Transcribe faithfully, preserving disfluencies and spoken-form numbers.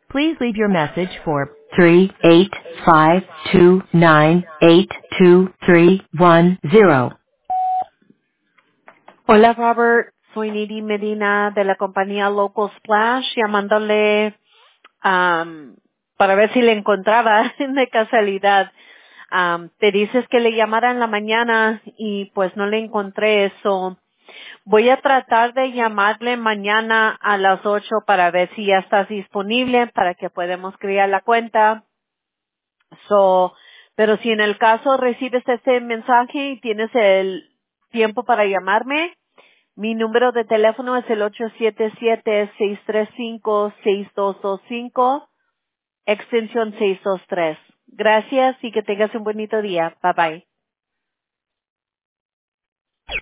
Please leave your message for three eight five two nine eight two three one zero. Hola Robert, soy Nidi Medina de la compañía Local Splash, llamándole am, para ver si le encontraba de casualidad. Am, te dices que le llamara en la mañana y pues no le encontré eso. Voy a tratar de llamarle mañana a las ocho para ver si ya estás disponible para que podamos crear la cuenta. So, pero si en el caso recibes ese mensaje y tienes el tiempo para llamarme, mi número de teléfono es el ocho siete siete, seis tres cinco, seis dos dos cinco, extensión seiscientos veintitrés. Gracias y que tengas un bonito día. Bye bye.